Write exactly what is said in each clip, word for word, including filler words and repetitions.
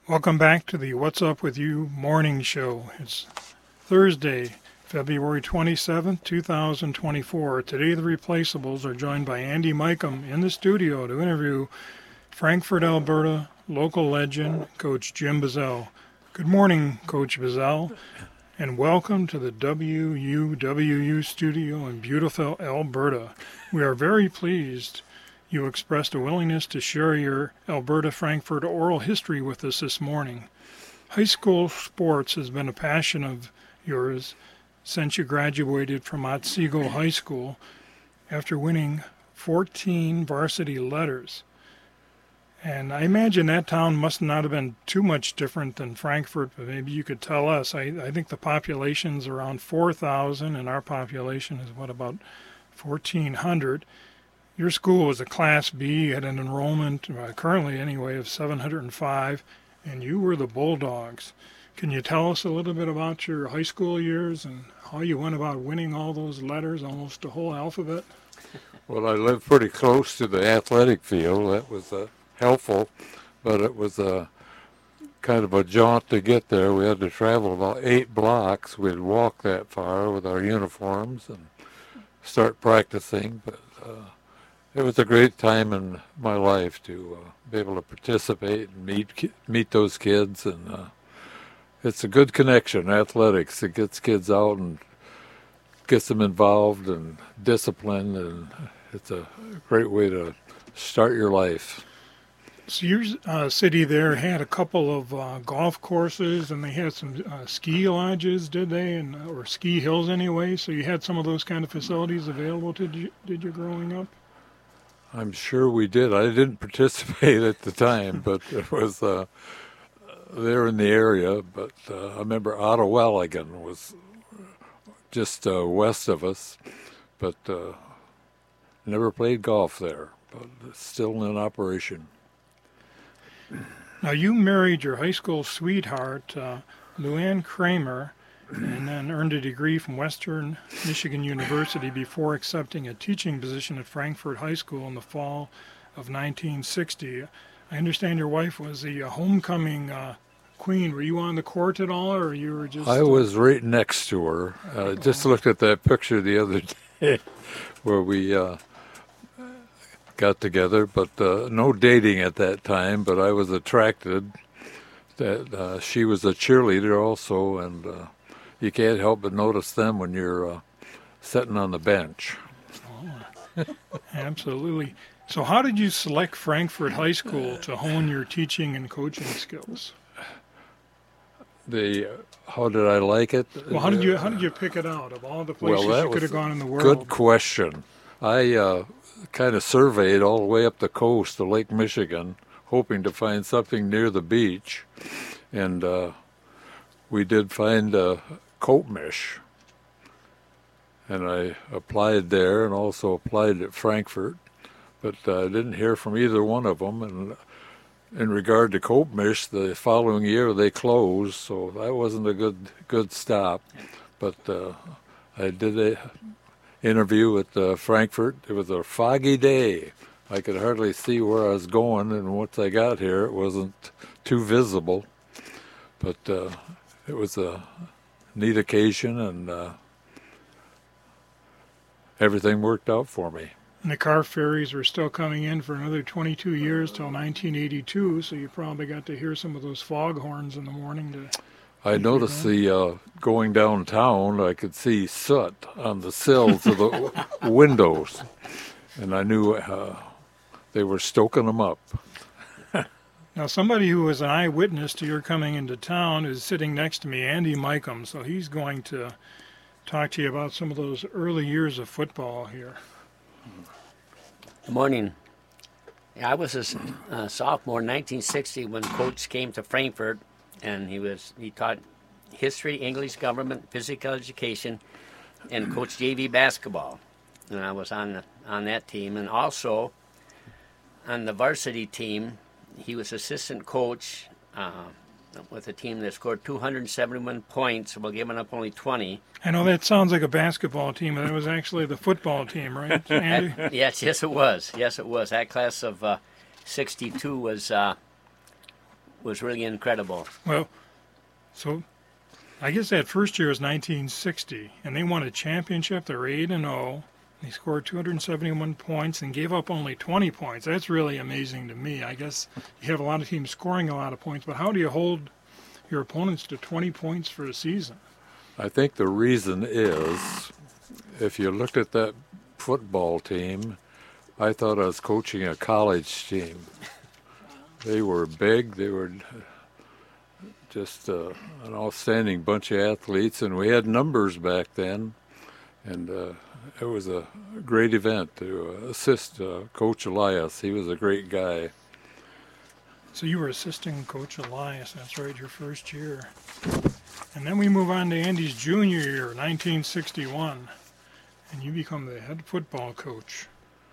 Welcome back to the What's Up With You morning show. It's Thursday, February twenty-seventh, two thousand twenty-four. Today the Replaceables are joined by Andy Micum in the studio to interview Frankfort, Alberta local legend, Coach Jim Bazell. Good morning, Coach Bazell, and welcome to the W U W U studio in beautiful Alberta. We are very pleased you expressed a willingness to share your Alberta Frankfort oral history with us this morning. High school sports has been a passion of yours since you graduated from Otsego High School after winning fourteen varsity letters. And I imagine that town must not have been too much different than Frankfort, but maybe you could tell us. I, I think the population's around four thousand, and our population is, what, about fourteen hundred. Your school was a Class B, had an enrollment, uh, currently anyway, of seven hundred five, and you were the Bulldogs. Can you tell us a little bit about your high school years and how you went about winning all those letters, almost the whole alphabet? Well, I lived pretty close to the athletic field. That was uh, helpful, but it was a kind of a jaunt to get there. We had to travel about eight blocks. We'd walk that far with our uniforms and start practicing, but uh, it was a great time in my life to uh, be able to participate and meet meet those kids, and uh, it's a good connection. Athletics, it gets kids out and gets them involved and disciplined, and it's a great way to start your life. So your uh, city there had a couple of uh, golf courses, and they had some uh, ski lodges, did they, and or ski hills anyway? So you had some of those kind of facilities available to you, did you growing up? I'm sure we did. I didn't participate at the time, but it was uh, there in the area. But uh, I remember Ottawaligan was just uh, west of us, but uh, never played golf there, but it's still in operation. Now, you married your high school sweetheart, uh, Luann Kramer, and then earned a degree from Western Michigan University before accepting a teaching position at Frankfort High School in the fall of nineteen sixty. I understand your wife was the uh, homecoming uh, queen. Were you on the court at all, or you were just... I was right next to her. I uh, just looked at that picture the other day where we uh, got together, but uh, no dating at that time, but I was attracted that uh, she was a cheerleader also, and uh, you can't help but notice them when you're uh, sitting on the bench. Oh, absolutely. So how did you select Frankfort High School to hone your teaching and coaching skills? The how did I like it? Well, how did you how did you pick it out of all the places well, you could have gone in the world? Good question. I uh, kind of surveyed all the way up the coast to Lake Michigan, hoping to find something near the beach, and uh, we did find uh, Coatmish, and I applied there and also applied at Frankfort, but I uh, didn't hear from either one of them. And in regard to Coatmish, the following year they closed, so that wasn't a good good stop. But uh, I did a interview at uh, Frankfort. It was a foggy day. I could hardly see where I was going, and once I got here, it wasn't too visible. But uh, it was a neat occasion, and uh, everything worked out for me. And the car ferries were still coming in for another twenty-two years till nineteen eighty-two, so you probably got to hear some of those foghorns in the morning. To I noticed the uh, going downtown, I could see soot on the sills of the windows, and I knew uh, they were stoking them up. Now, somebody who was an eyewitness to your coming into town is sitting next to me, Andy Micum, so he's going to talk to you about some of those early years of football here. Good morning. Yeah, I was a uh, sophomore in nineteen sixty when Coach came to Frankfort, and he was he taught history, English, government, physical education, and coached J V basketball. And I was on the, on that team, and also on the varsity team. He was assistant coach uh, with a team that scored two hundred seventy-one points while giving up only twenty. I know that sounds like a basketball team, but it was actually the football team, right, Andy? That, yes, yes, it was. Yes, it was. That class of uh, sixty-two was uh, was really incredible. Well, so I guess that first year was nineteen sixty, and they won a championship. They were eight and oh. They scored two hundred seventy-one points and gave up only twenty points. That's really amazing to me. I guess you have a lot of teams scoring a lot of points, but how do you hold your opponents to twenty points for a season? I think the reason is, if you looked at that football team, I thought I was coaching a college team. They were big. They were just uh, an outstanding bunch of athletes, and we had numbers back then. And uh, it was a great event to uh, assist uh, Coach Elias. He was a great guy. So you were assisting Coach Elias, that's right, your first year. And then we move on to Andy's junior year, nineteen sixty-one, and you become the head football coach.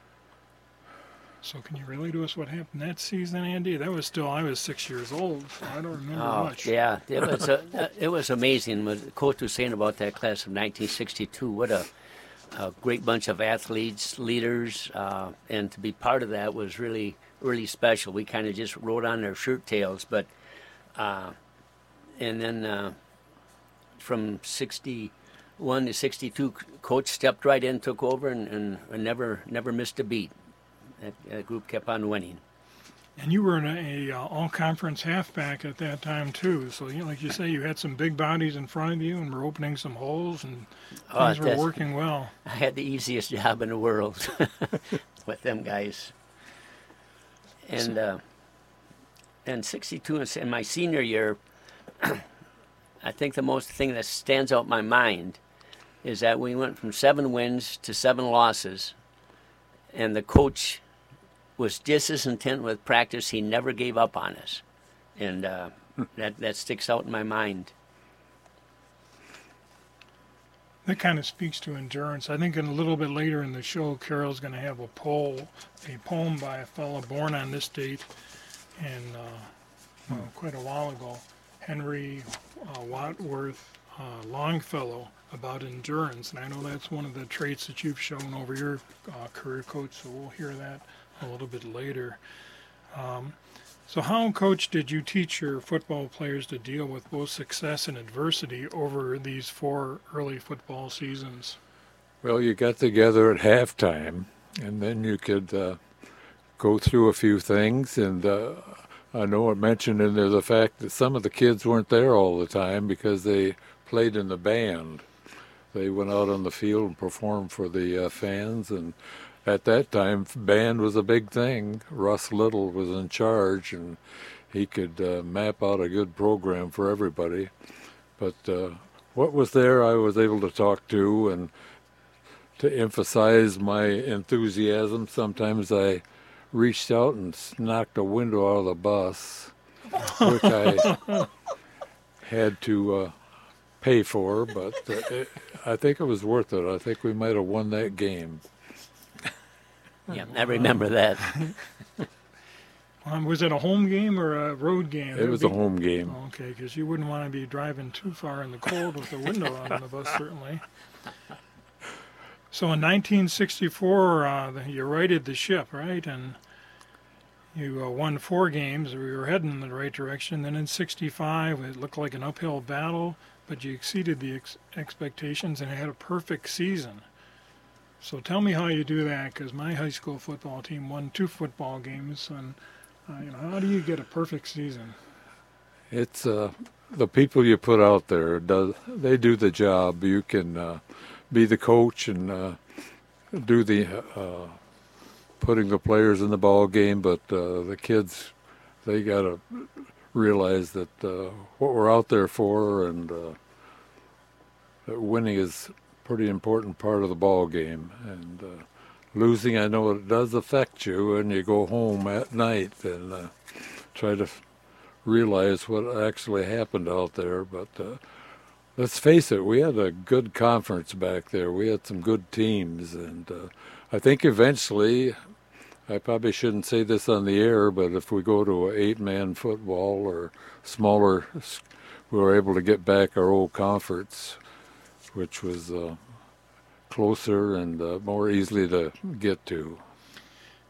So can you relate to us what happened that season, Andy? That was still, I was six years old, so I don't remember Oh, much. yeah, it was a, it was amazing what the coach was saying about that class of nineteen sixty-two. What a, a great bunch of athletes, leaders, uh, and to be part of that was really, really special. We kind of just rode on their shirt tails, but, uh, and then uh, from sixty-one to sixty-two, coach stepped right in, took over, and, and, and never, never missed a beat. That, that group kept on winning. And you were in a, a uh, all-conference halfback at that time too. So, you know, like you say, you had some big bodies in front of you, and were opening some holes, and Oh, things were that's- working well. I had the easiest job in the world with them guys. And uh, and sixty-two in in my senior year, I think the most thing that stands out in my mind is that we went from seven wins to seven losses, and the coach was just as intent with practice. He never gave up on us, and uh, that that sticks out in my mind. That kind of speaks to endurance. I think in a little bit later in the show, Carol's going to have a poem, a poem by a fellow born on this date, and uh, well, quite a while ago, Henry uh, Wadsworth uh, Longfellow, about endurance. And I know that's one of the traits that you've shown over your uh, career, Coach. So we'll hear that a little bit later. Um, So how, Coach, did you teach your football players to deal with both success and adversity over these four early football seasons? Well, you got together at halftime, and then you could uh, go through a few things. And uh, I know I mentioned in there the fact that some of the kids weren't there all the time because they played in the band. They went out on the field and performed for the uh, fans, and at that time, band was a big thing. Russ Little was in charge, and he could uh, map out a good program for everybody. But uh, what was there, I was able to talk to, and to emphasize my enthusiasm, sometimes I reached out and knocked a window out of the bus, which I had to uh, pay for, but uh, it, I think it was worth it. I think we might have won that game. Yeah, I remember that. Um, was it a home game or a road game? It was a home game. Okay, because you wouldn't want to be driving too far in the cold with the window out on the bus, certainly. So in nineteen sixty-four, uh, the- you righted the ship, right? And you uh, won four games. We were heading in the right direction. Then in sixty-five, it looked like an uphill battle, but you exceeded the ex- expectations and had a perfect season. So tell me how you do that, because my high school football team won two football games, and uh, you know, how do you get a perfect season? It's uh, the people you put out there. Does they do the job? You can uh, be the coach and uh, do the uh, putting the players in the ball game, but uh, the kids, they got to realize that uh, what we're out there for, and uh, that winning is pretty important part of the ball game. And uh, losing, I know it does affect you, and you go home at night and uh, try to f- realize what actually happened out there. But uh, let's face it, we had a good conference back there. We had some good teams, and uh, I think eventually, I probably shouldn't say this on the air, but if we go to an eight-man football or smaller, we were able to get back our old conference, which was uh, closer and uh, more easily to get to.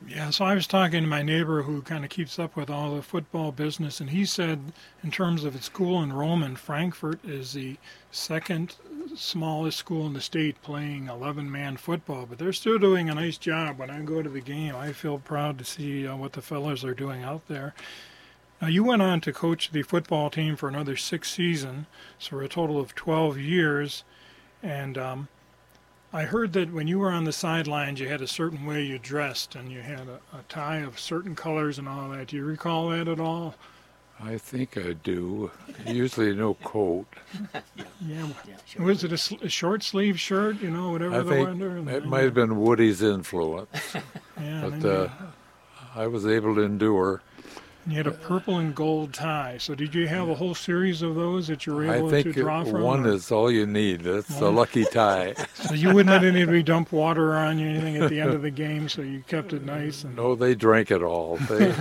Yeah, so I was talking to my neighbor who kind of keeps up with all the football business, and he said, in terms of its school enrollment, Frankfort is the second smallest school in the state playing eleven-man football, but they're still doing a nice job. When I go to the game, I feel proud to see uh, what the fellas are doing out there. Now, you went on to coach the football team for another six seasons, so for a total of twelve years, and um, I heard that when you were on the sidelines, you had a certain way you dressed, and you had a, a tie of certain colors and all that. Do you recall that at all? I think I do. Usually no coat. Yeah. Yeah, sure. Was it a, sl- a short sleeve shirt? You know, whatever I the think weather. and it then- might have been Woody's influence, Yeah, and but then uh, I was able to endure. you, you had a purple and gold tie. So did you have a whole series of those that you were I able think to draw it- from? one or- is all you need. It's a One. lucky tie. So you wouldn't let anybody dump water on you or anything at the end of the game, so you kept it nice. And No, they drank it all. They,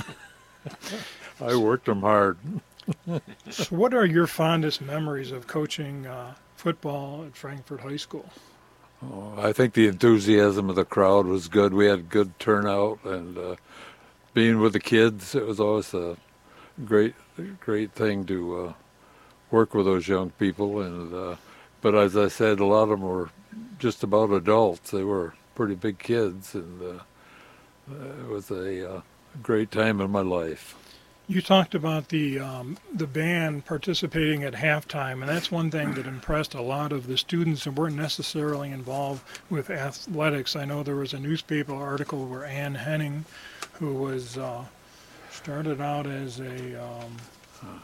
I worked them hard. So what are your fondest memories of coaching uh, football at Frankfort High School? Oh, I think the enthusiasm of the crowd was good. We had good turnout, and uh, being with the kids, it was always a great, great thing to uh, work with those young people. And uh, but as I said, a lot of them were just about adults. They were pretty big kids, and uh, it was a uh, great time in my life. You talked about the um, the band participating at halftime, and that's one thing that impressed a lot of the students who weren't necessarily involved with athletics. I know there was a newspaper article where Ann Henning, who was uh, started out as a um,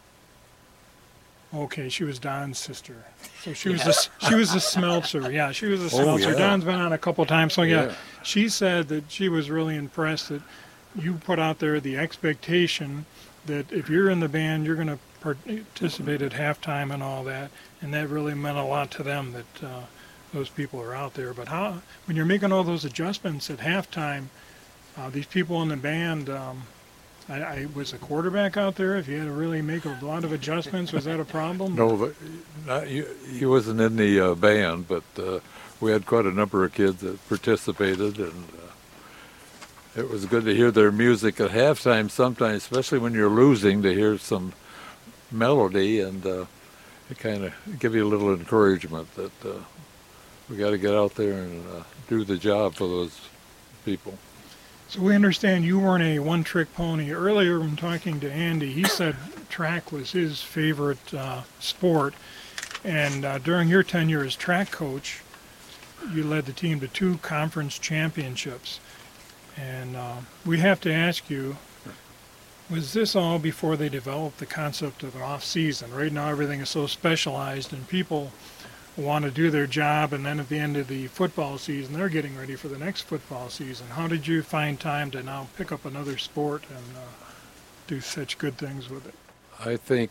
okay, she was Don's sister, so she was a, she was a smelter. Yeah, she was a Oh, smelter. yeah. Don's been on a couple times, so yeah, Yeah. she said that she was really impressed that you put out there the expectation that if you're in the band, you're going to participate at halftime and all that, and that really meant a lot to them that uh, those people are out there. But how, when you're making all those adjustments at halftime, uh, these people in the band, um, I, I was a quarterback out there. If you had to really make a lot of adjustments, was that a problem? No, but not, he, he wasn't in the uh, band, but uh, we had quite a number of kids that participated, and uh, it was good to hear their music at halftime sometimes, especially when you're losing, to hear some melody, and uh, it kind of give you a little encouragement that uh, we got to get out there and uh, do the job for those people. So we understand you weren't a one-trick pony. Earlier, when talking to Andy, he said track was his favorite uh, sport, and uh, during your tenure as track coach, you led the team to two conference championships. And uh, we have to ask you, was this all before they developed the concept of an off-season? Right now everything is so specialized and people want to do their job, and then at the end of the football season they're getting ready for the next football season. How did you find time to now pick up another sport and uh, do such good things with it? I think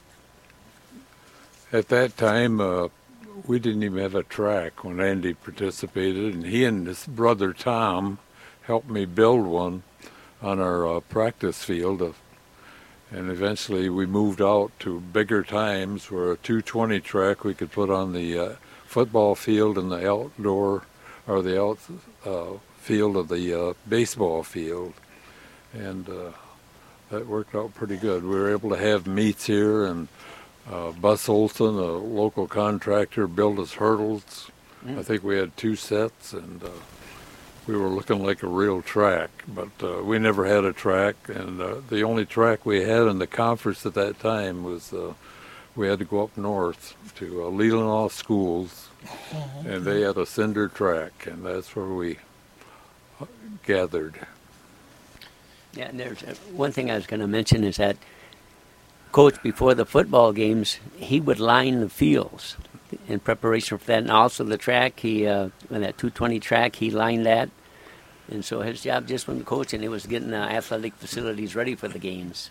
at that time uh, we didn't even have a track when Andy participated, and he and his brother Tom helped me build one on our uh, practice field, of, and eventually we moved out to bigger times where a two twenty track we could put on the uh, football field and the outdoor, or the out uh, field of the uh, baseball field, and uh, that worked out pretty good. We were able to have meets here, and uh, Bus Olson, a local contractor, built us hurdles. Mm. I think we had two sets, and uh, we were looking like a real track, but uh, we never had a track, and uh, the only track we had in the conference at that time was uh, we had to go up north to uh, Leelanau Schools, and they had a cinder track, and that's where we uh, gathered. Yeah, and there's uh, one thing I was going to mention is that Coach, before the football games, he would line the fields in preparation for that, and also the track. He uh, on that two twenty track, he lined that, and so his job just when coaching, it was getting the athletic facilities ready for the games.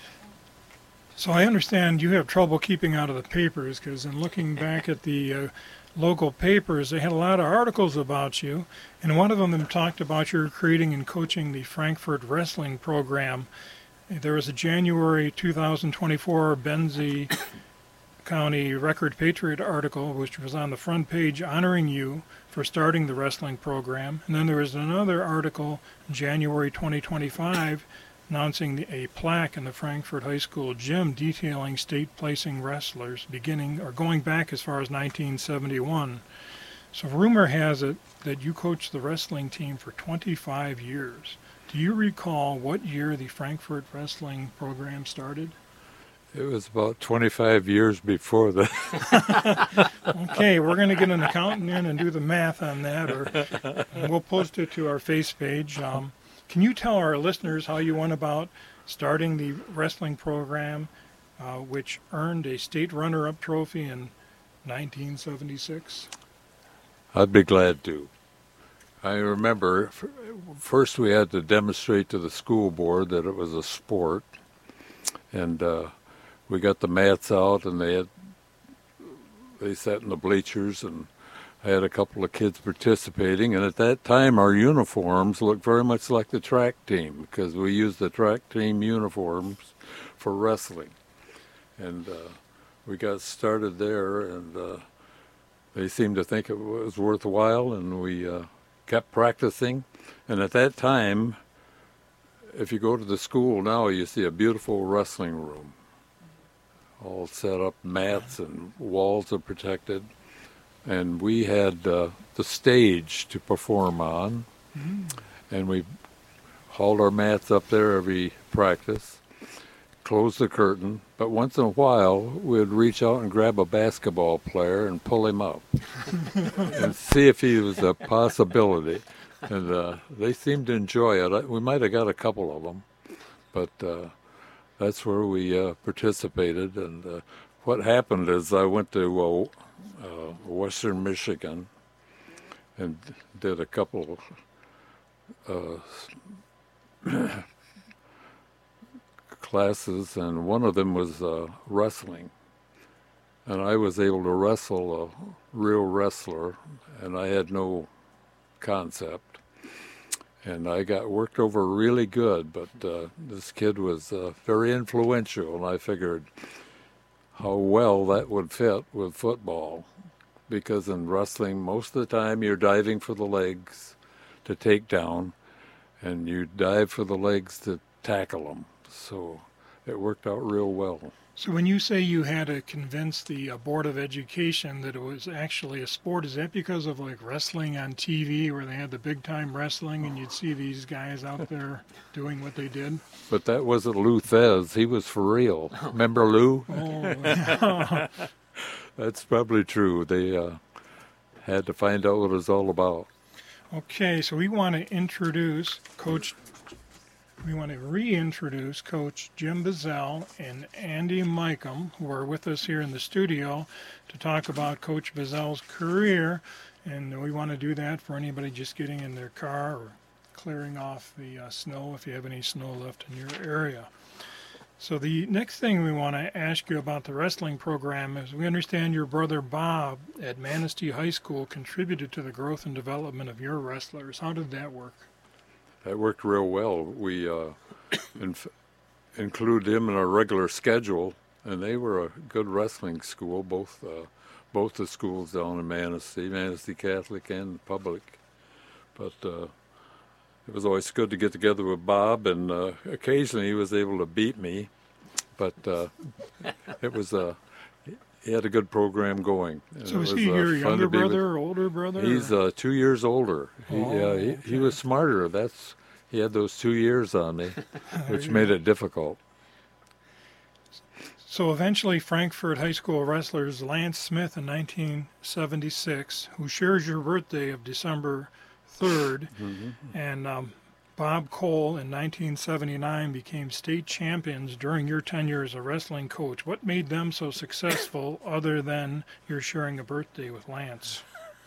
So I understand you have trouble keeping out of the papers, because in looking back at the uh, local papers, they had a lot of articles about you, and one of them talked about your creating and coaching the Frankfort wrestling program. There was a January two thousand twenty-four Benzie County Record Patriot article, which was on the front page honoring you for starting the wrestling program. And then there was another article in January twenty twenty-five announcing the, a plaque in the Frankfort High School gym detailing state placing wrestlers beginning or going back as far as nineteen seventy-one. So rumor has it that you coached the wrestling team for twenty-five years. Do you recall what year the Frankfort wrestling program started? It was about twenty-five years before that. Okay, we're going to get an accountant in and do the math on that, or we'll post it to our face page. Um, can you tell our listeners how you went about starting the wrestling program, uh, which earned a state runner-up trophy in nineteen seventy-six? I'd be glad to. I remember f- first we had to demonstrate to the school board that it was a sport, and uh, we got the mats out, and they had they sat in the bleachers, and I had a couple of kids participating. And at that time, our uniforms looked very much like the track team because we used the track team uniforms for wrestling. And uh, we got started there, and uh, they seemed to think it was worthwhile, and we uh, kept practicing. And at that time, if you go to the school now, you see a beautiful wrestling room, all set up, mats and walls are protected. And we had uh, the stage to perform on, mm. and we hauled our mats up there every practice, closed the curtain, but once in a while we'd reach out and grab a basketball player and pull him up and see if he was a possibility. And uh, they seemed to enjoy it. We might have got a couple of them, but uh, that's where we uh, participated. And uh, what happened is I went to uh, uh, Western Michigan and did a couple uh, classes, and one of them was uh, wrestling. And I was able to wrestle a real wrestler, and I had no concept. And I got worked over really good, but uh, this kid was uh, very influential, and I figured how well that would fit with football. Because in wrestling, most of the time you're diving for the legs to take down, and you dive for the legs to tackle them. So it worked out real well. So when you say you had to convince the uh, Board of Education that it was actually a sport, is that because of like wrestling on T V where they had the big time wrestling and you'd see these guys out there doing what they did? But that wasn't Lou Thez. He was for real. Remember Lou? Oh, That's probably true. They uh, had to find out what it was all about. Okay, so we want to introduce Coach, we want to reintroduce Coach Jim Bazell and Andy Micum, who are with us here in the studio to talk about Coach Bazell's career. And we want to do that for anybody just getting in their car or clearing off the uh, snow if you have any snow left in your area. So the next thing we want to ask you about the wrestling program is we understand your brother Bob at Manistee High School contributed to the growth and development of your wrestlers. How did that work? That worked real well. We uh, inf- included him in our regular schedule, and they were a good wrestling school, both uh, both the schools down in Manistee, Manistee Catholic and public. But uh, it was always good to get together with Bob, and uh, occasionally he was able to beat me, but uh, it was a uh, he had a good program going. And So it is was, he uh, your fun younger to be with- brother or older brother? He's or- uh, two years older. He, Oh, uh, he, he okay. was smarter. That's he had those two years on me, which made it difficult. So eventually Frankfort High School wrestlers Lance Smith in nineteen seventy-six, who shares your birthday of December third, Mm-hmm. and um, Bob Cole in nineteen seventy-nine became state champions during your tenure as a wrestling coach. What made them so successful other than your sharing a birthday with Lance?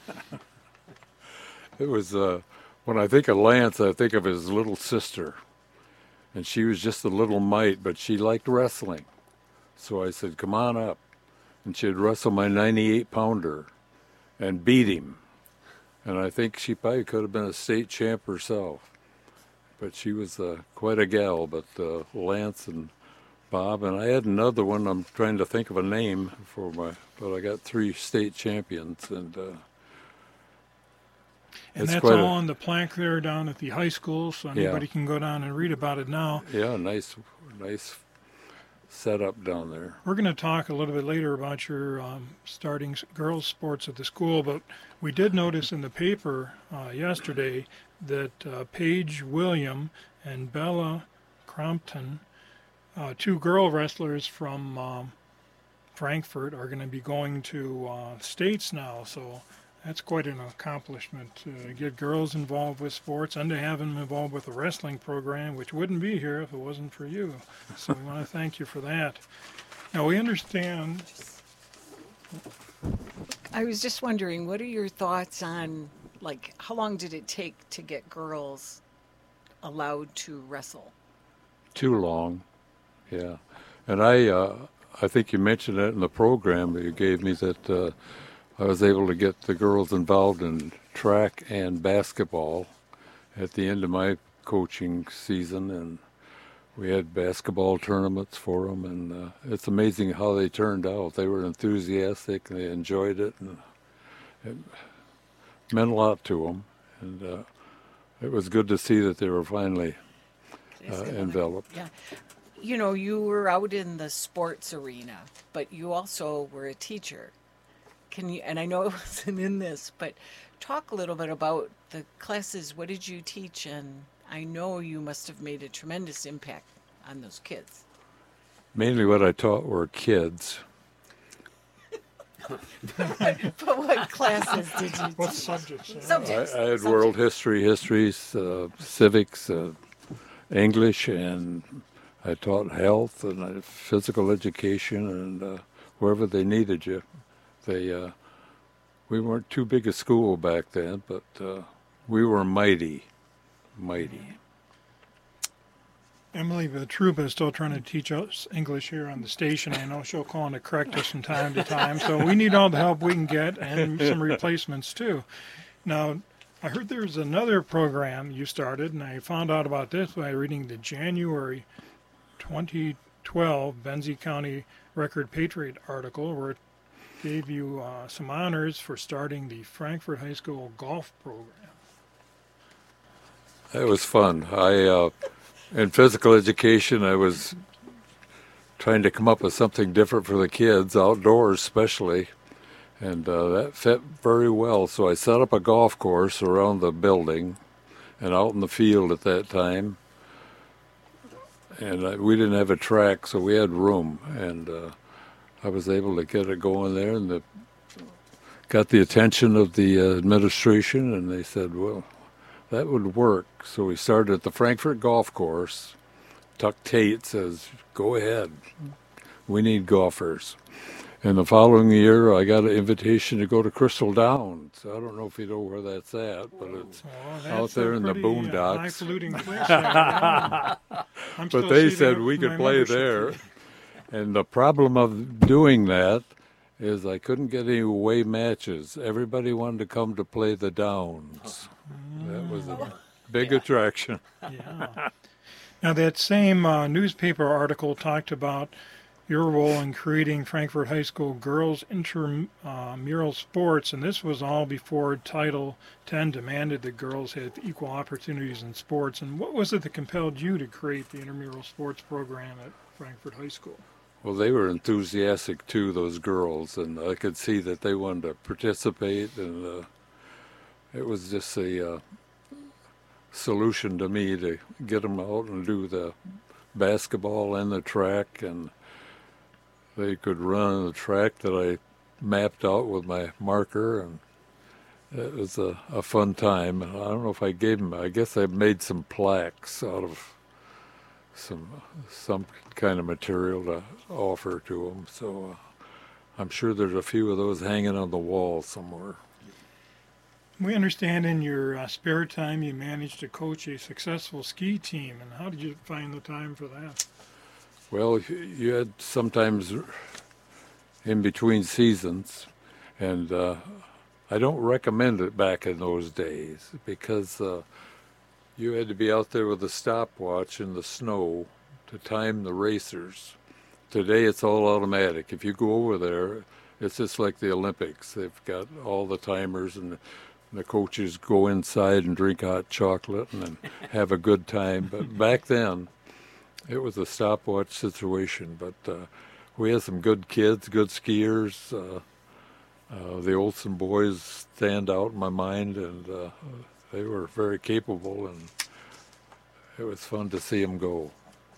It was uh, when I think of Lance, I think of his little sister, and she was just a little mite, but she liked wrestling. So I said, "Come on up," and she'd wrestle my ninety-eight pounder, and beat him. And I think she probably could have been a state champ herself. But she was uh, quite a gal. But uh, Lance and Bob, and I had another one. I'm trying to think of a name for my, but I got three state champions, and uh, And it's that's quite all a, on the plaque there down at the high school, so anybody Yeah. can go down and read about it now. yeah, nice, nice setup down there. We're going to talk a little bit later about your um, starting s- girls' sports at the school, but we did notice in the paper uh, yesterday that uh, Paige William and Bella Crompton, uh, two girl wrestlers from um, Frankfurt, are going to be going to uh, states now. So that's quite an accomplishment to get girls involved with sports and to have them involved with the wrestling program, which wouldn't be here if it wasn't for you. So we want to thank you for that. Now we understand. I was just wondering, what are your thoughts on, like, how long did it take to get girls allowed to wrestle? Too long, yeah. And I, uh, I think you mentioned it in the program that you gave me that uh, I was able to get the girls involved in track and basketball at the end of my coaching season, and we had basketball tournaments for them, and uh, it's amazing how they turned out. They were enthusiastic, they enjoyed it, and it meant a lot to them, and uh, it was good to see that they were finally uh, enveloped. Yeah. You know, you were out in the sports arena, but you also were a teacher. Can you, and I know it wasn't in this, but talk a little bit about the classes. What did you teach? And I know you must have made a tremendous impact on those kids. Mainly what I taught were kids. But what classes did you What teach? subjects? uh, I, Subjects. I had Subjects. world history, histories, uh, civics, uh, English, and I taught health and uh, physical education, and uh, wherever they needed you. They, uh, we weren't too big a school back then, but uh, we were mighty, mighty. Emily Vitruba is still trying to teach us English here on the station. I know she'll call in to correct us from time to time. So we need all the help we can get and some replacements too. Now, I heard there's another program you started, and I found out about this by reading the January twenty twelve Benzie County Record Patriot article, where it gave you uh, some honors for starting the Frankfurt High School golf program. That was fun. I, uh, in physical education, I was trying to come up with something different for the kids, outdoors especially, and uh, that fit very well. So I set up a golf course around the building and out in the field at that time. And uh, we didn't have a track, so we had room, and uh, I was able to get it going there, and the, got the attention of the uh, administration, and they said, well, that would work. So we started at the Frankfurt Golf Course. Tuck Tate says, go ahead. We need golfers. And the following year, I got an invitation to go to Crystal Downs. I don't know if you know where that's at, but it's Well, that's out there a in the pretty, uh, boondocks. high-polluting place. Yeah. I'm still But they saving said up we for could my play membership there. fee. And the problem of doing that is I couldn't get any away matches. Everybody wanted to come to play the Downs. That was a big attraction. Yeah. Now, that same uh, newspaper article talked about your role in creating Frankfurt High School girls intramural sports, and this was all before Title ten demanded that girls have equal opportunities in sports. And what was it that compelled you to create the intramural sports program at Frankfurt High School? Well, they were enthusiastic too, those girls, and I could see that they wanted to participate, and uh, it was just a uh, solution to me to get them out and do the basketball and the track, and they could run the track that I mapped out with my marker, and it was a, a fun time. I don't know if I gave them, I guess I made some plaques out of some some kind of material to offer to them. So uh, I'm sure there's a few of those hanging on the wall somewhere. We understand in your uh, spare time you managed to coach a successful ski team, and how did you find the time for that? Well, you had sometimes in between seasons, and uh, I don't recommend it back in those days because uh, you had to be out there with a stopwatch in the snow to time the racers. Today it's all automatic. If you go over there, it's just like the Olympics. They've got all the timers, and the coaches go inside and drink hot chocolate and then have a good time. But back then, it was a stopwatch situation. But uh, we had some good kids, good skiers. Uh, uh, the Olsen boys stand out in my mind, and uh, they were very capable, and it was fun to see them go.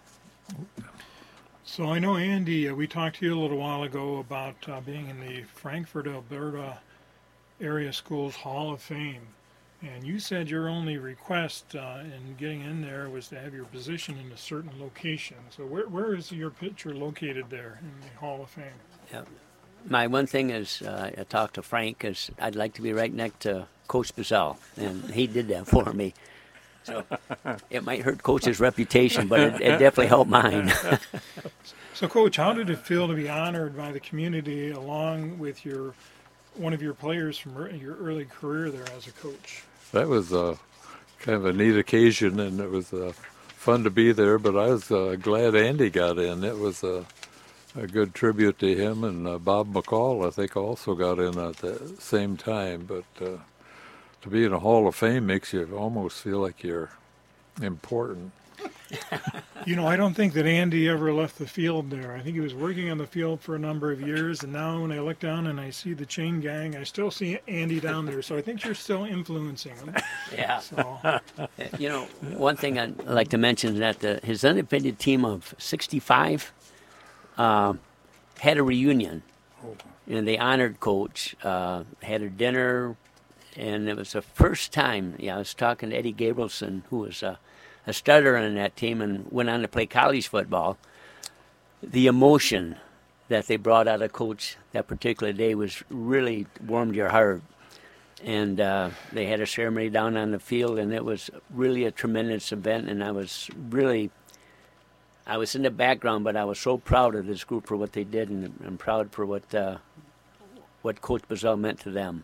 So I know, Andy, uh, we talked to you a little while ago about uh, being in the Frankfurt, Alberta Area Schools Hall of Fame. And you said your only request uh, in getting in there was to have your position in a certain location. So where, where is your picture located there in the Hall of Fame? Yep. My one thing is, uh, I talked to Frank, is I'd like to be right next to Coach Bazell, and he did that for me. So it might hurt Coach's reputation, but it, it definitely helped mine. So, Coach, how did it feel to be honored by the community along with your one of your players from er- your early career there as a coach? That was uh, kind of a neat occasion, and it was uh, fun to be there, but I was uh, glad Andy got in. It was a, a good tribute to him, and uh, Bob McCall, I think, also got in at the same time. But uh, to be in a Hall of Fame makes you almost feel like you're important. You know, I don't think that Andy ever left the field there. I think he was working on the field for a number of years, and now when I look down and I see the chain gang, I still see Andy down there. So I think you're still influencing him. Yeah. So, You know, one thing I'd like to mention is that the, his undefeated team of sixty-five uh, had a reunion. And they honored Coach, uh, had a dinner, and it was the first time. Yeah, I was talking to Eddie Gabrielson, who was a, a starter on that team and went on to play college football. The emotion that they brought out of Coach that particular day was really warmed your heart. And uh, they had a ceremony down on the field, and it was really a tremendous event. And I was really, I was in the background, but I was so proud of this group for what they did, and I'm proud for what uh, what Coach Bazell meant to them.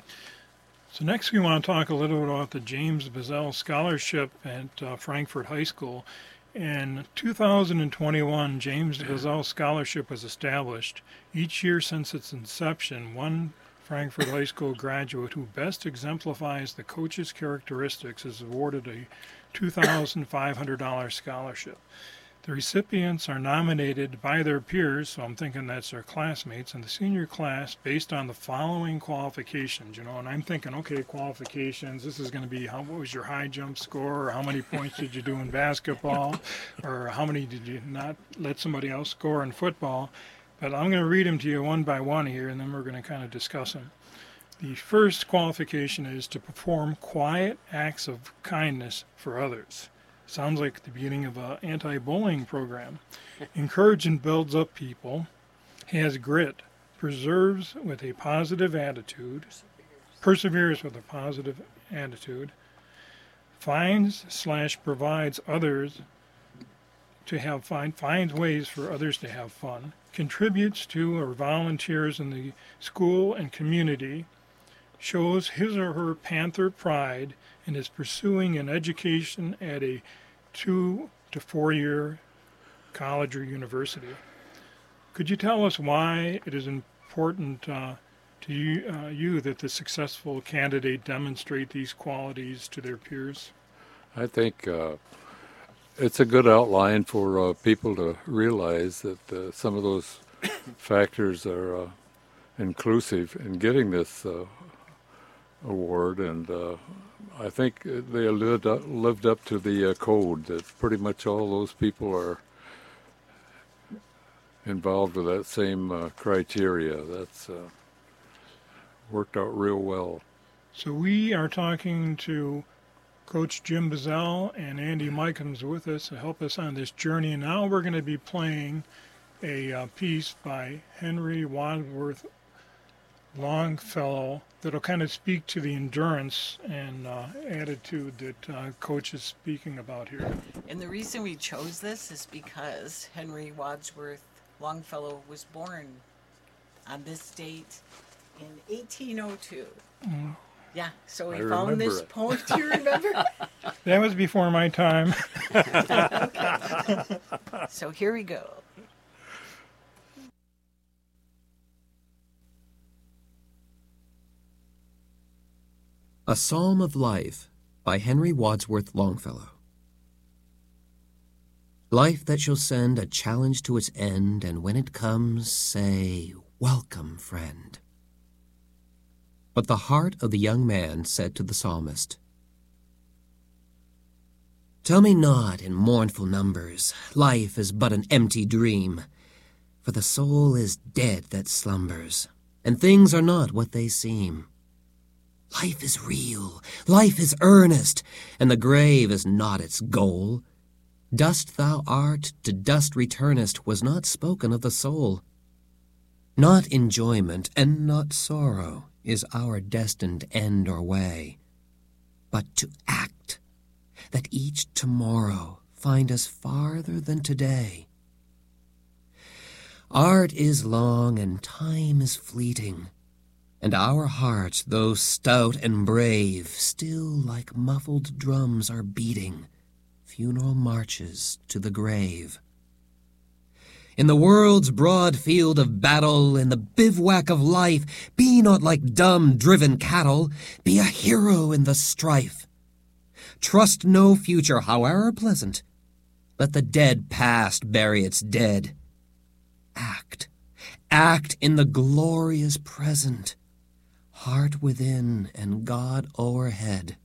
so next we want to talk a little bit about the James Bazell Scholarship at uh, Frankfurt High School. In two thousand twenty-one, James Bazell Scholarship was established. Each year since its inception, one Frankfurt High School graduate who best exemplifies the coach's characteristics is awarded a two thousand five hundred dollars scholarship. The recipients are nominated by their peers, so I'm thinking that's their classmates, in the senior class based on the following qualifications, you know, and I'm thinking, okay, qualifications, this is going to be how, what was your high jump score, or how many points did you do in basketball, or how many did you not let somebody else score in football. But I'm going to read them to you one by one here, and then we're going to kind of discuss them. The first qualification is to perform quiet acts of kindness for others. Sounds like the beginning of an anti-bullying program. Encourages and builds up people. Has grit. Preserves with a positive attitude. Perseveres with a positive attitude. Finds slash provides others to have fun. Finds ways for others to have fun. Contributes to or volunteers in the school and community. Shows his or her Panther pride and is pursuing an education at a two to four year college or university. Could you tell us why it is important uh, to you, uh, you that the successful candidate demonstrate these qualities to their peers? I think uh, it's a good outline for uh, people to realize that uh, some of those factors are uh, inclusive in getting this uh, award, and uh, I think they lived up, lived up to the uh, code, that pretty much all those people are involved with that same uh, criteria. That's uh, worked out real well. So we are talking to Coach Jim Bazell, and Andy Micom's with us to help us on this journey. And now we're going to be playing a uh, piece by Henry Wadsworth Longfellow that'll kind of speak to the endurance and uh, attitude that uh, Coach is speaking about here. And the reason we chose this is because Henry Wadsworth Longfellow was born on this date in eighteen oh two. Mm. Yeah, so we I found remember this it. poem. Do you remember? That was before my time. So here we go. A Psalm of Life by Henry Wadsworth Longfellow. Life that shall send a challenge to its end, and when it comes, say, "Welcome, friend." But the heart of the young man said to the psalmist, "Tell me not in mournful numbers, life is but an empty dream, for the soul is dead that slumbers, and things are not what they seem. Life is real, life is earnest, and the grave is not its goal. Dust thou art, to dust returnest, was not spoken of the soul. Not enjoyment and not sorrow is our destined end or way, but to act, that each tomorrow find us farther than today. Art is long and time is fleeting, and our hearts, though stout and brave, still like muffled drums are beating funeral marches to the grave. In the world's broad field of battle, in the bivouac of life, be not like dumb, driven cattle, be a hero in the strife. Trust no future, however pleasant. Let the dead past bury its dead. Act, act in the glorious present, heart within and God o'erhead.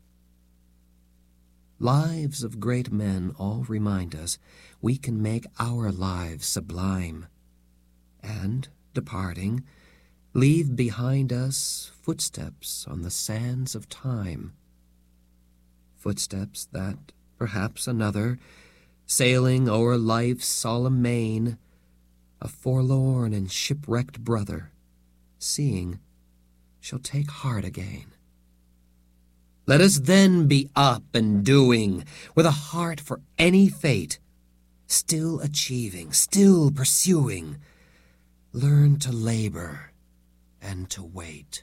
Lives of great men all remind us we can make our lives sublime, and, departing, leave behind us footsteps on the sands of time. Footsteps that, perhaps another, sailing o'er life's solemn main, a forlorn and shipwrecked brother, seeing, shall take heart again. Let us then be up and doing, with a heart for any fate, still achieving, still pursuing, learn to labor and to wait.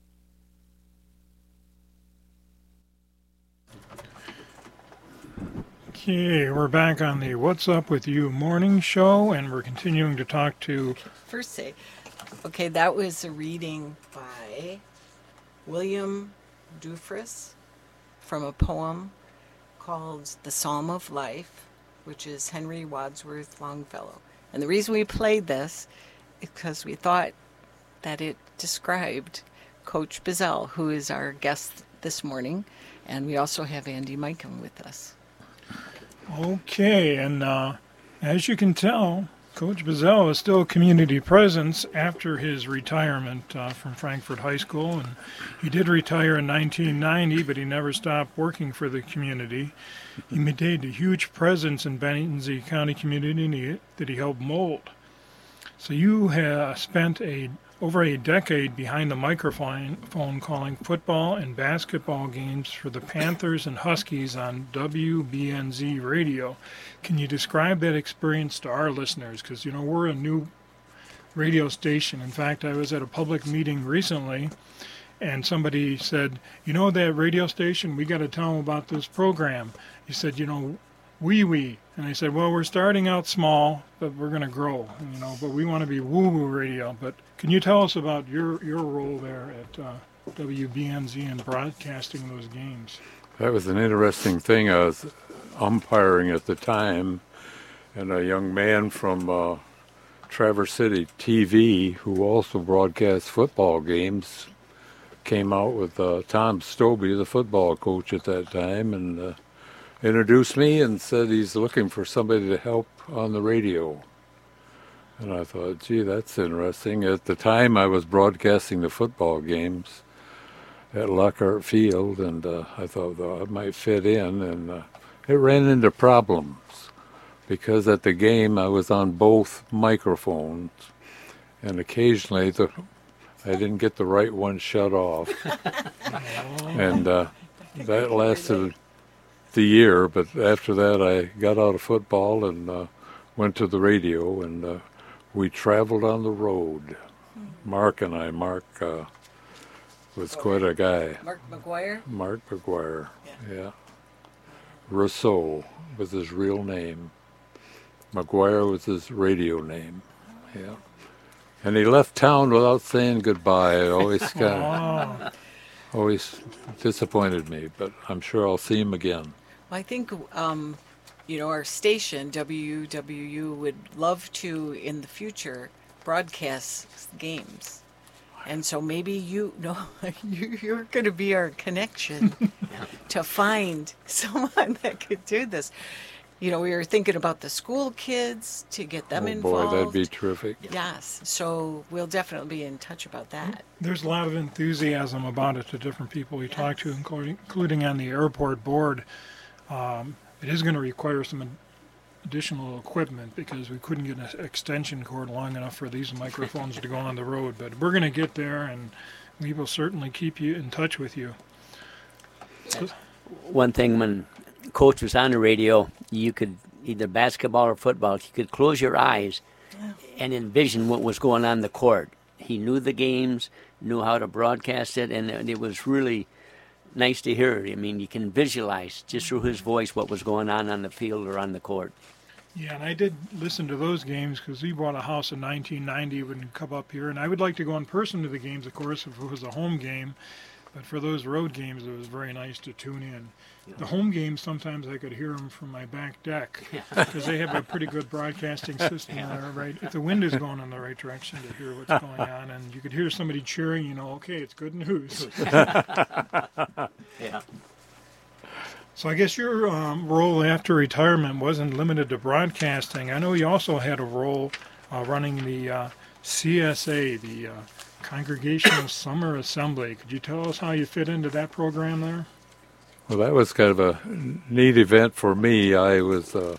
Okay, we're back on the What's Up With You morning show, and we're continuing to talk to First say, okay, that was a reading by William Dufresne from a poem called The Psalm of Life, which is Henry Wadsworth Longfellow. And the reason we played this is because we thought that it described Coach Bizzell, who is our guest this morning, and we also have Andy Mickham with us. Okay, and uh, as you can tell, Coach Bizzell is still a community presence after his retirement uh, from Frankfort High School, and he did retire in nineteen ninety, but he never stopped working for the community. He made a huge presence in Bennington County community that he helped mold. So you have spent a over a decade behind the microphone phone calling football and basketball games for the Panthers and Huskies on W B N Z radio. Can you describe that experience to our listeners? Because, you know, we're a new radio station. In fact, I was at a public meeting recently, and somebody said, you know, that radio station, we got to tell them about this program. He said, you know, wee wee. And I said, well, we're starting out small, but we're going to grow, you know, but we want to be woo-woo radio. But can you tell us about your, your role there at uh, W B N Z in broadcasting those games? That was an interesting thing. I was umpiring at the time, and a young man from uh, Traverse City T V, who also broadcast football games, came out with uh, Tom Stobie, the football coach at that time, and uh, introduced me and said he's looking for somebody to help on the radio. And I thought, gee, that's interesting. At the time, I was broadcasting the football games at Lockhart Field, and uh, I thought, well, I might fit in, and uh, it ran into problems because at the game I was on both microphones, and occasionally the, I didn't get the right one shut off. And uh, that lasted the year, but after that I got out of football and uh, went to the radio, and uh, we traveled on the road. Mark and I, Mark uh, was quite a guy. Mark McGuire? Mark McGuire, Yeah. yeah. Rousseau was his real name. McGuire was his radio name, yeah. And he left town without saying goodbye. It always kind of, Oh, always disappointed me, but I'm sure I'll see him again. Well, I think, um, you know, our station, W W U, would love to, in the future, broadcast games. And so maybe you, no, you, you're going to be our connection to find someone that could do this. You know, we were thinking about the school kids to get them Oh involved. boy, that'd be terrific. Yes, so we'll definitely be in touch about that. there's a lot of enthusiasm about it to different people we talk to, including, including on the airport board. Um, it is going to require some ad- additional equipment because we couldn't get an extension cord long enough for these microphones to go on the road. But we're going to get there, and we will certainly keep you in touch with you. One thing, when Coach was on the radio, you could, either basketball or football, you could close your eyes and envision what was going on in the court. He knew the games, knew how to broadcast it, and it was really nice to hear. I mean, you can visualize just through his voice what was going on on the field or on the court. Yeah, and I did listen to those games because we bought a house in nineteen ninety when it come up here, and I would like to go in person to the games, of course, if it was a home game. But for those road games, it was very nice to tune in. The home games, sometimes I could hear them from my back deck because they have a pretty good broadcasting system there, right? If the wind is going in the right direction to hear what's going on, and you could hear somebody cheering, you know, okay, it's good news. Yeah. So I guess your um, role after retirement wasn't limited to broadcasting. I know you also had a role uh, running the uh, C S A, the uh, Congregational Summer Assembly. Could you tell us how you fit into that program there? Well, that was kind of a neat event for me. I was uh,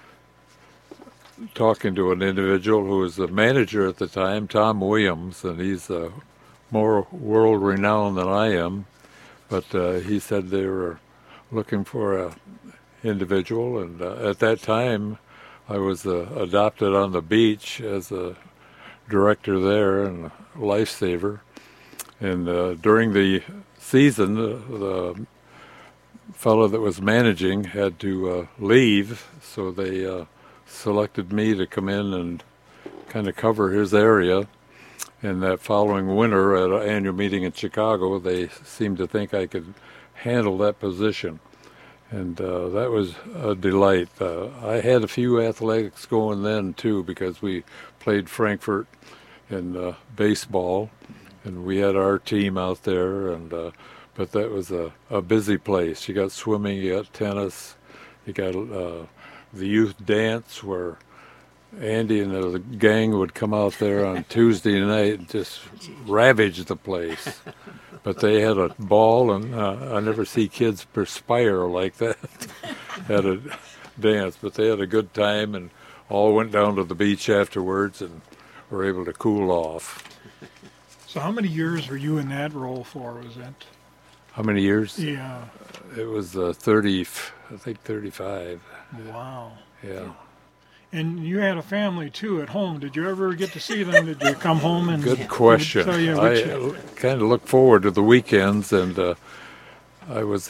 talking to an individual who was the manager at the time, Tom Williams, and he's uh, more world-renowned than I am. But uh, he said they were looking for a individual, and uh, at that time, I was uh, adopted on the beach as a director there and a lifesaver. And uh, during the season, uh, the fellow that was managing had to uh, leave, so they uh, selected me to come in and kind of cover his area. And that following winter at an annual meeting in Chicago, they seemed to think I could handle that position. And uh, that was a delight. Uh, I had a few athletics going then, too, because we played Frankfurt in uh, baseball, and we had our team out there. And uh, but that was a, a busy place. You got swimming, you got tennis, you got uh, the youth dance where Andy and the gang would come out there on Tuesday night and just ravage the place. But they had a ball, and uh, I never see kids perspire like that at a dance. But they had a good time, and all went down to the beach afterwards and were able to cool off. So how many years were you in that role for? Was that? How many years? Yeah. It was uh, thirty, I think thirty-five. Wow. Yeah. And you had a family too at home. Did you ever get to see them? Did you come home and Good question. tell you I which- uh, kind of look forward to the weekends, and uh, I was,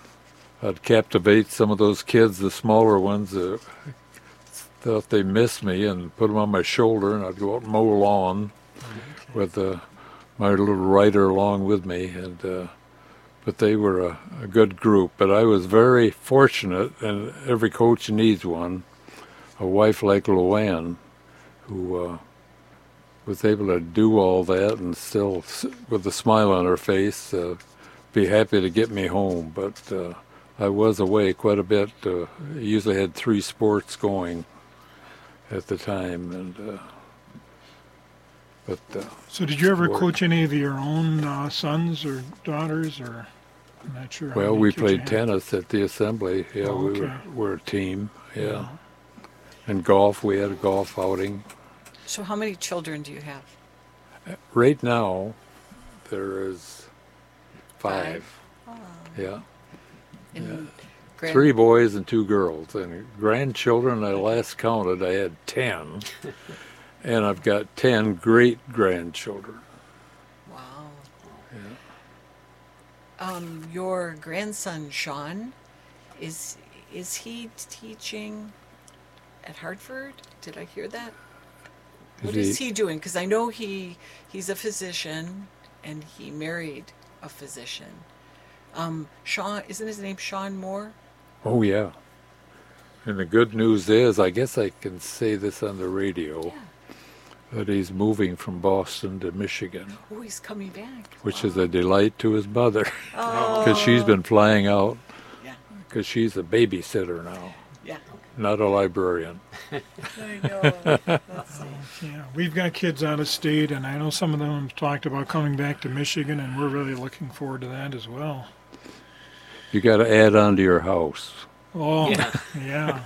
I'd captivate some of those kids, the smaller ones, uh, thought they missed me, and put them on my shoulder, and I'd go out and mow lawn with uh, my little rider along with me, and uh, but they were a, a good group. But I was very fortunate, and every coach needs one, a wife like Luann, who uh, was able to do all that and still, s- with a smile on her face, uh, be happy to get me home. But uh, I was away quite a bit. Uh, I usually had three sports going at the time, and uh, but uh, So did you ever Sport. coach any of your own uh, sons or daughters, or I'm not sure. how well, many we kids you played had. tennis at the assembly. Yeah, Oh, we okay. were, were a team. Yeah, and golf. We had a golf outing. So how many children do you have? Right now, there is five. Yeah, And grand- three boys and two girls. And grandchildren, I last counted, I had ten. And I've got ten great grandchildren. Wow. Um, your grandson Sean, is is he teaching at Hartford? Did I hear that? What Is is he- he doing? Because I know he he's a physician and he married a physician. Um, Sean, isn't his name Sean Moore? Oh, yeah. And the good news is, I guess I can say this on the radio, that he's moving from Boston to Michigan, Oh, he's coming back. which is a delight to his mother, Oh, because she's been flying out, yeah, because she's a babysitter now, yeah. not a librarian. I know. That's Yeah, we've got kids out of state, and I know some of them have talked about coming back to Michigan, and we're really looking forward to that as well. You got to add on to your house. Oh, Yeah. yeah.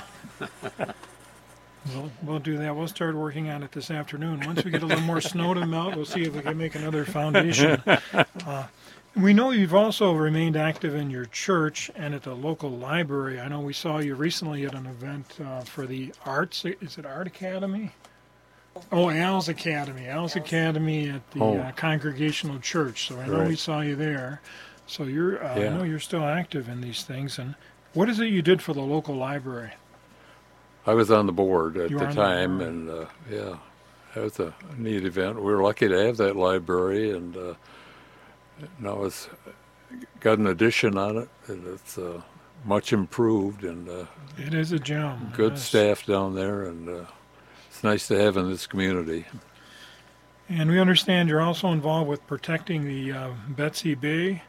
We'll, we'll do that. We'll start working on it this afternoon. Once we get a little more snow to melt, we'll see if we can make another foundation. Uh, we know you've also remained active in your church and at the local library. I know we saw you recently at an event uh, for the Arts. Is it Art Academy? Oh, Al's Academy. Al's Academy at the Oh. uh, Congregational Church. So I know we Right. saw you there. So you're, uh, I Yeah. know you're still active in these things. And what is it you did for the local library? I was on the board at You were the on the time, board. and uh, yeah, that was a neat event. We were lucky to have that library, and uh, now it's got an addition on it, and it's uh, much improved, and uh, It is a gem. good Yes. staff down there, and uh, it's nice to have in this community. And we understand you're also involved with protecting the uh, Betsy Bay,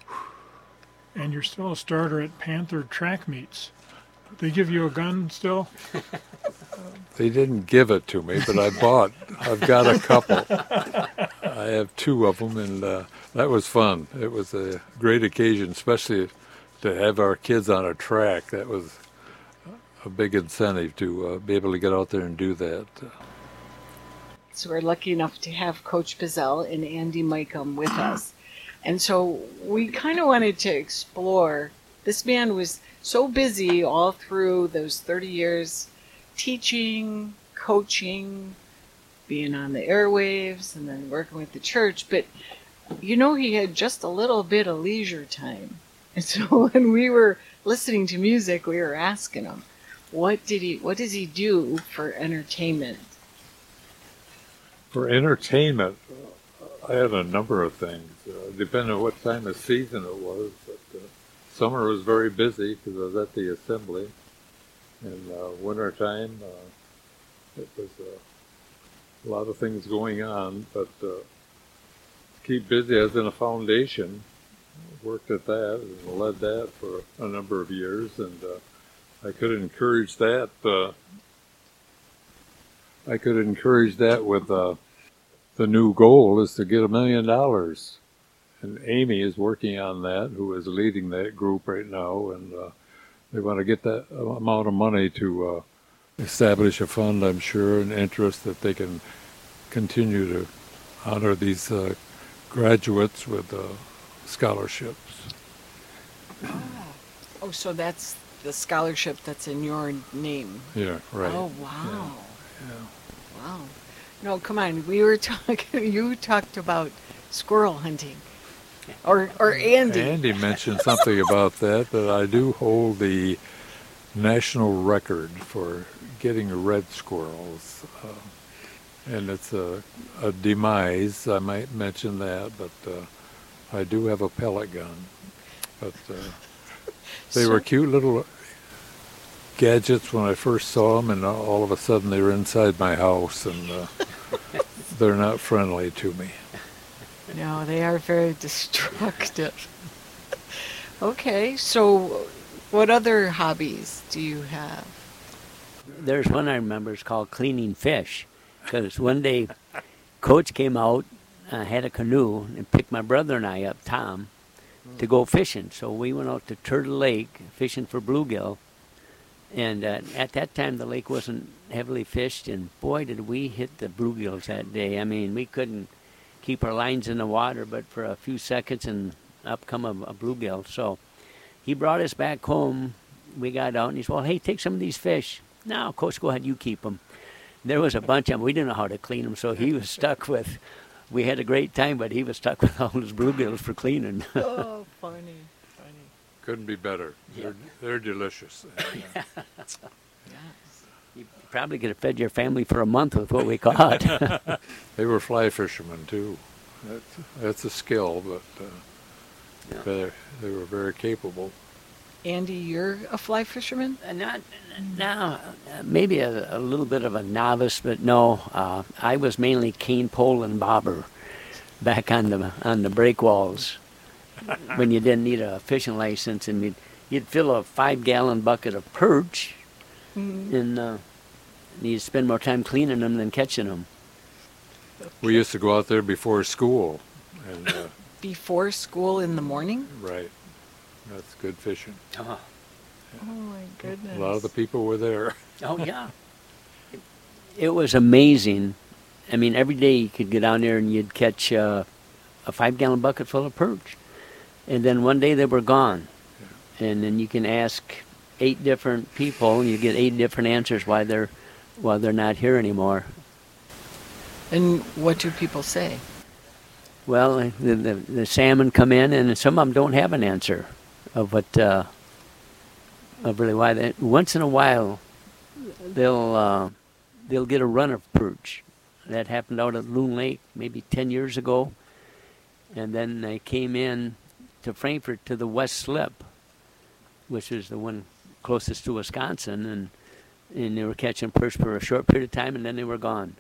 and you're still a starter at Panther track meets. They give you a gun still? They didn't give it to me, but I bought. I've got a couple. I have two of them, and uh, that was fun. It was a great occasion, especially to have our kids on a track. That was a big incentive to uh, be able to get out there and do that. So we're lucky enough to have Coach Bizzell and Andy Micum with us. And so we kind of wanted to explore. This man was so busy all through those thirty years teaching, coaching, being on the airwaves, and then working with the church. But, you know, he had just a little bit of leisure time. And so when we were listening to music, we were asking him, what did he, what does he do for entertainment? For entertainment, I had a number of things, uh, depending on what time of season it was. But uh, summer was very busy because I was at the assembly. In uh, wintertime, uh, it was uh, a lot of things going on. But uh, keep busy. I was in a foundation, worked at that, and led that for a number of years. And uh, I could encourage that. Uh, I could encourage that with uh, the new goal is to get a million dollars. And Amy is working on that, who is leading that group right now. And uh, they want to get that amount of money to uh, establish a fund, I'm sure, and interest that they can continue to honor these uh, graduates with uh, scholarships. Oh, so that's the scholarship that's in your name. Yeah, right. Oh, wow. Yeah. Wow. No, come on. We were talking, you talked about squirrel hunting. Or, or Andy. Andy mentioned something about that, but I do hold the national record for getting red squirrels. Uh, and it's a, a demise, I might mention that, but uh, I do have a pellet gun. But uh, they So- were cute little gadgets when I first saw them, and all of a sudden they were inside my house, and uh, they're not friendly to me. No, they are very destructive. Okay, so what other hobbies do you have? There's one I remember. It's called cleaning fish. Because one day, Coach came out, uh, had a canoe, and picked my brother and I up, Tom, to go fishing. So we went out to Turtle Lake fishing for bluegill. And uh, at that time, the lake wasn't heavily fished, and boy, did we hit the bluegills that day. I mean, we couldn't keep our lines in the water, but for a few seconds, and up come a, a bluegill. So he brought us back home. We got out, and he said, well, hey, take some of these fish. No, Coach, go ahead, you keep them. There was a bunch of them. We didn't know how to clean them, so he was stuck with we had a great time, but he was stuck with all his bluegills for cleaning. Oh, funny, funny. Couldn't be better. Yeah. They're, they're delicious. Yes. You probably could have fed your family for a month with what we caught. They were fly fishermen too. That's, that's a skill, but uh, Yeah. they they were very capable. Andy, you're a fly fisherman? Uh, Not now, uh, maybe a, a little bit of a novice, but no. Uh, I was mainly cane pole and bobber back on the on the breakwalls when you didn't need a fishing license, and you'd, you'd fill a five gallon bucket of perch, Mm-hmm. and, uh, and you'd spend more time cleaning them than catching them. We used to go out there before school, and uh, Before school in the morning? right, that's good fishing. Oh, Oh, my goodness. A lot of the people were there. oh yeah. It, it was amazing. I mean, every day you could get down there and you'd catch uh, a five gallon bucket full of perch. And then one day they were gone. And then you can ask eight different people and you get eight different answers why they're why they're not here anymore. And what do people say? Well, the, the, the salmon come in and some of them don't have an answer of what, uh, of really why they, once in a while they'll, uh, they'll get a run of perch. That happened out at Loon Lake maybe ten years ago. And then they came in to Frankfort to the West Slip, which is the one closest to Wisconsin, and and they were catching perch for a short period of time, and then they were gone.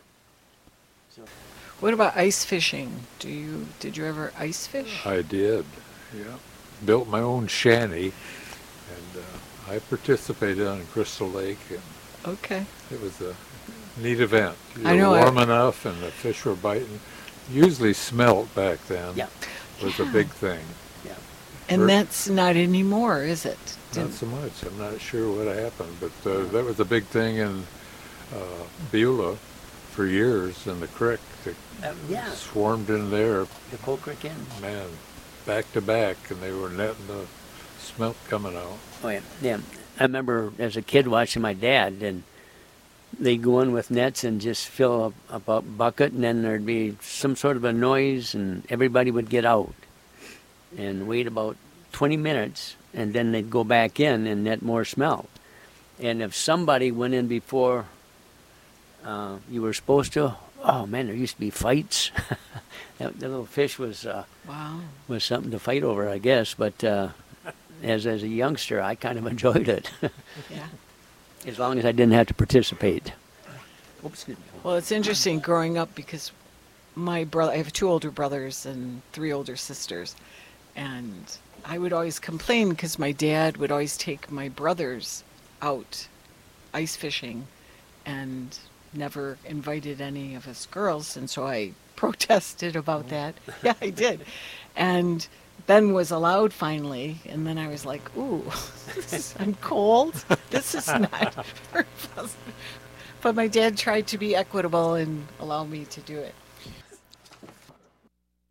What about ice fishing? Do you did you ever ice fish? I did, yeah. Built my own shanty, and uh, I participated on Crystal Lake, and Okay. it was a neat event. You I know, were I- warm enough, and the fish were biting. Usually smelt back then Yeah. was Yeah. a big thing. Yeah. And Ver- that's not anymore, is it? Not Didn't- so much. I'm not sure what happened, but uh, that was a big thing in uh, Beulah for years in the creek. They Uh, yeah. swarmed in there, The Cold Creek Inn. man, back to back, and they were netting the smelt coming out. Oh yeah, yeah. I remember as a kid watching my dad, and they'd go in with nets and just fill a, a bu- bucket, and then there'd be some sort of a noise, and everybody would get out and wait about twenty minutes, and then they'd go back in and net more smelt. And if somebody went in before uh, you were supposed to, oh man, there used to be fights. that, that little fish was uh, Wow. was something to fight over, I guess. But uh, as as a youngster, I kind of enjoyed it, Yeah. as long as I didn't have to participate. Oops, excuse me. Well, it's interesting growing up because my brother, I have two older brothers and three older sisters. And I would always complain because my dad would always take my brothers out ice fishing and never invited any of us girls. And so I protested about that. Yeah, I did. And then was allowed finally. And then I was like, ooh, this is, I'm cold. This is not very pleasant. But my dad tried to be equitable and allow me to do it.